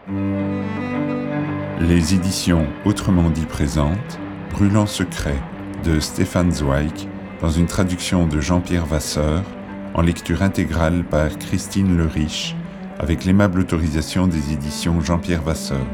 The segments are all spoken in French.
Les éditions Autrement dit présentent Brûlant secret de Stefan Zweig dans une traduction de Jean-Pierre Vasseur en lecture intégrale par Christine Le Riche avec l'aimable autorisation des éditions Jean-Pierre Vasseur.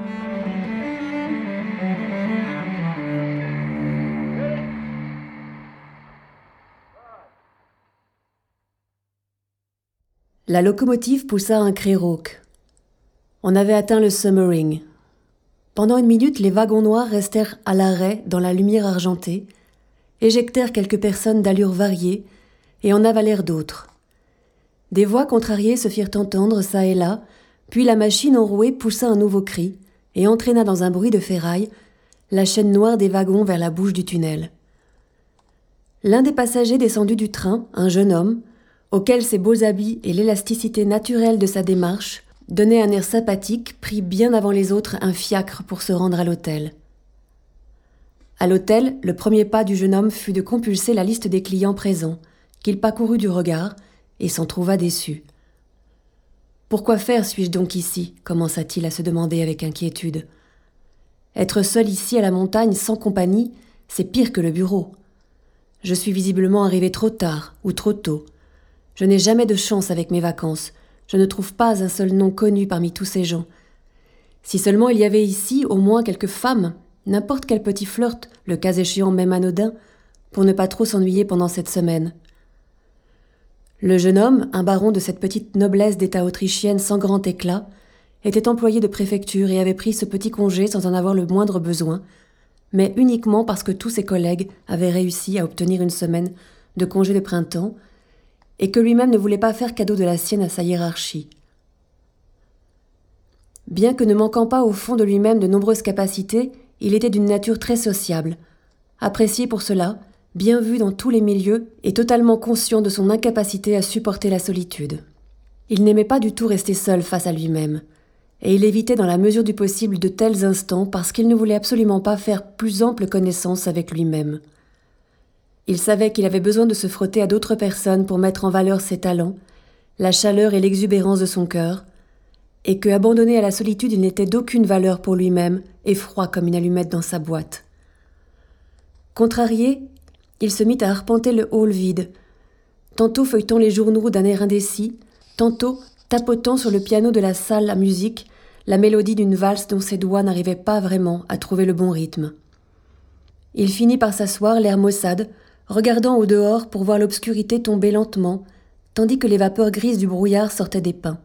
La locomotive poussa un cri rauque. On avait atteint le Semmering. Pendant une minute, les wagons noirs restèrent à l'arrêt dans la lumière argentée, éjectèrent quelques personnes d'allures variées et en avalèrent d'autres. Des voix contrariées se firent entendre çà et là, puis la machine enrouée poussa un nouveau cri et entraîna dans un bruit de ferraille la chaîne noire des wagons vers la bouche du tunnel. L'un des passagers descendus du train, un jeune homme, auquel ses beaux habits et l'élasticité naturelle de sa démarche donnaient un air sympathique, prit bien avant les autres un fiacre pour se rendre à l'hôtel. À l'hôtel, le premier pas du jeune homme fut de compulser la liste des clients présents, qu'il parcourut du regard et s'en trouva déçu. « Pourquoi faire suis-je donc ici ?» commença-t-il à se demander avec inquiétude. « Être seul ici à la montagne, sans compagnie, c'est pire que le bureau. Je suis visiblement arrivé trop tard ou trop tôt. Je n'ai jamais de chance avec mes vacances. Je ne trouve pas un seul nom connu parmi tous ces gens. Si seulement il y avait ici au moins quelques femmes, n'importe quel petit flirt, le cas échéant même anodin, pour ne pas trop s'ennuyer pendant cette semaine. » Le jeune homme, un baron de cette petite noblesse d'État autrichienne sans grand éclat, était employé de préfecture et avait pris ce petit congé sans en avoir le moindre besoin, mais uniquement parce que tous ses collègues avaient réussi à obtenir une semaine de congé de printemps et que lui-même ne voulait pas faire cadeau de la sienne à sa hiérarchie. Bien que ne manquant pas au fond de lui-même de nombreuses capacités, il était d'une nature très sociable, apprécié pour cela, bien vu dans tous les milieux et totalement conscient de son incapacité à supporter la solitude. Il n'aimait pas du tout rester seul face à lui-même, et il évitait dans la mesure du possible de tels instants parce qu'il ne voulait absolument pas faire plus ample connaissance avec lui-même. Il savait qu'il avait besoin de se frotter à d'autres personnes pour mettre en valeur ses talents, la chaleur et l'exubérance de son cœur, et que, abandonné à la solitude, il n'était d'aucune valeur pour lui-même et froid comme une allumette dans sa boîte. Contrarié, il se mit à arpenter le hall vide, tantôt feuilletant les journaux d'un air indécis, tantôt tapotant sur le piano de la salle à musique la mélodie d'une valse dont ses doigts n'arrivaient pas vraiment à trouver le bon rythme. Il finit par s'asseoir, l'air maussade, regardant au dehors pour voir l'obscurité tomber lentement, tandis que les vapeurs grises du brouillard sortaient des pins.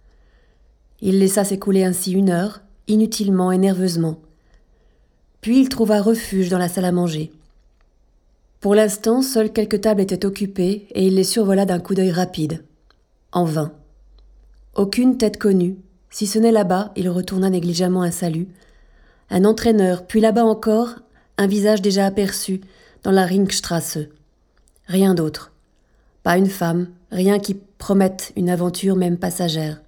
Il laissa s'écouler ainsi 1 heure, inutilement et nerveusement. Puis il trouva refuge dans la salle à manger. Pour l'instant, seules quelques tables étaient occupées et il les survola d'un coup d'œil rapide. En vain. Aucune tête connue, si ce n'est là-bas, il retourna négligemment un salut, un entraîneur, puis là-bas encore, un visage déjà aperçu dans la Ringstrasse. Rien d'autre. Pas une femme, rien qui promette une aventure même passagère.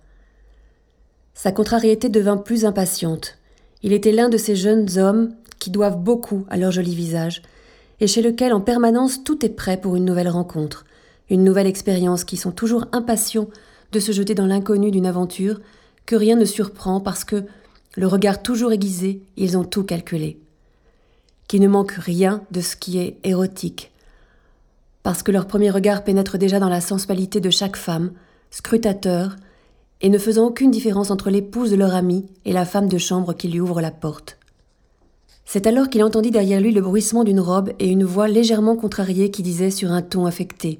Sa contrariété devint plus impatiente. Il était l'un de ces jeunes hommes qui doivent beaucoup à leur joli visage, et chez lequel en permanence tout est prêt pour une nouvelle rencontre, une nouvelle expérience, qui sont toujours impatients de se jeter dans l'inconnu d'une aventure que rien ne surprend parce que, le regard toujours aiguisé, ils ont tout calculé. Qui ne manque rien de ce qui est érotique, parce que leur premier regard pénètre déjà dans la sensualité de chaque femme, scrutateur, et ne faisant aucune différence entre l'épouse de leur ami et la femme de chambre qui lui ouvre la porte. C'est alors qu'il entendit derrière lui le bruissement d'une robe et une voix légèrement contrariée qui disait sur un ton affecté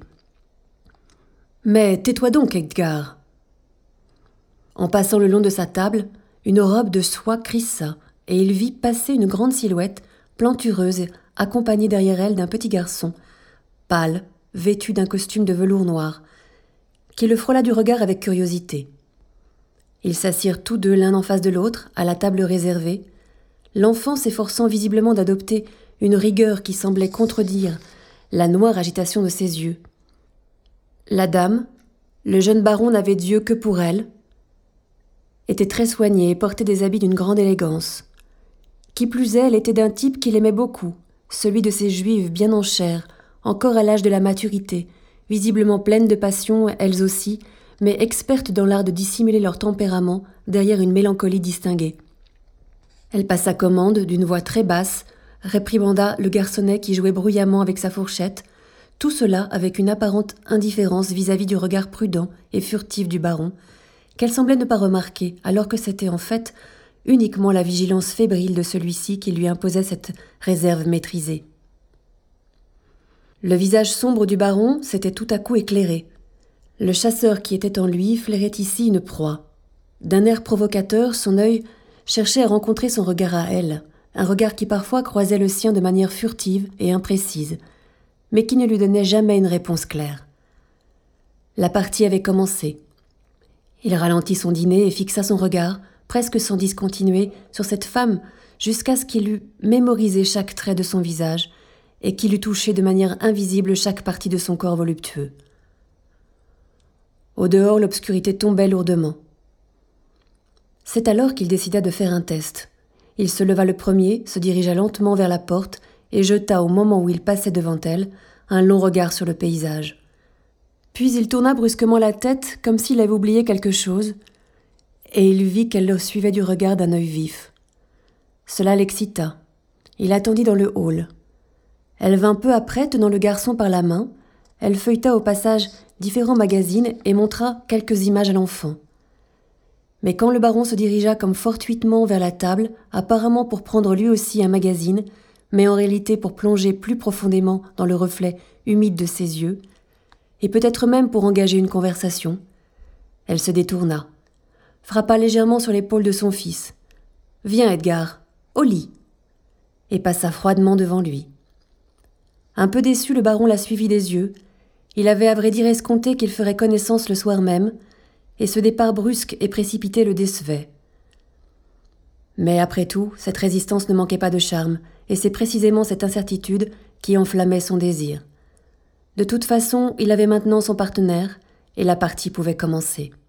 « Mais tais-toi donc, Edgar !» En passant le long de sa table, une robe de soie crissa et il vit passer une grande silhouette, plantureuse, accompagnée derrière elle d'un petit garçon, pâle, vêtu d'un costume de velours noir, qui le frôla du regard avec curiosité. Ils s'assirent tous deux l'un en face de l'autre, à la table réservée, l'enfant s'efforçant visiblement d'adopter une rigueur qui semblait contredire la noire agitation de ses yeux. La dame, le jeune baron n'avait d'yeux que pour elle, était très soignée et portait des habits d'une grande élégance. Qui plus est, elle était d'un type qu'il aimait beaucoup, celui de ces juives bien en chair, encore à l'âge de la maturité, visiblement pleines de passion, elles aussi, mais experte dans l'art de dissimuler leur tempérament derrière une mélancolie distinguée. Elle passa commande d'une voix très basse, réprimanda le garçonnet qui jouait bruyamment avec sa fourchette, tout cela avec une apparente indifférence vis-à-vis du regard prudent et furtif du baron, qu'elle semblait ne pas remarquer, alors que c'était en fait uniquement la vigilance fébrile de celui-ci qui lui imposait cette réserve maîtrisée. Le visage sombre du baron s'était tout à coup éclairé. Le chasseur qui était en lui flairait ici une proie. D'un air provocateur, son œil cherchait à rencontrer son regard à elle, un regard qui parfois croisait le sien de manière furtive et imprécise, mais qui ne lui donnait jamais une réponse claire. La partie avait commencé. Il ralentit son dîner et fixa son regard, presque sans discontinuer, sur cette femme jusqu'à ce qu'il eût mémorisé chaque trait de son visage et qu'il eût touché de manière invisible chaque partie de son corps voluptueux. Au dehors, l'obscurité tombait lourdement. C'est alors qu'il décida de faire un test. Il se leva le premier, se dirigea lentement vers la porte et jeta, au moment où il passait devant elle, un long regard sur le paysage. Puis il tourna brusquement la tête comme s'il avait oublié quelque chose, et il vit qu'elle le suivait du regard d'un œil vif. Cela l'excita. Il attendit dans le hall. Elle vint peu après, tenant le garçon par la main. Elle feuilleta au passage différents magazines et montra quelques images à l'enfant. Mais quand le baron se dirigea comme fortuitement vers la table, apparemment pour prendre lui aussi un magazine, mais en réalité pour plonger plus profondément dans le reflet humide de ses yeux, et peut-être même pour engager une conversation, elle se détourna, frappa légèrement sur l'épaule de son fils. « Viens, Edgar, au lit !» et passa froidement devant lui. Un peu déçu, le baron la suivit des yeux. Il avait à vrai dire escompté qu'il ferait connaissance le soir même, et ce départ brusque et précipité le décevait. Mais après tout, cette résistance ne manquait pas de charme, et c'est précisément cette incertitude qui enflammait son désir. De toute façon, il avait maintenant son partenaire, et la partie pouvait commencer.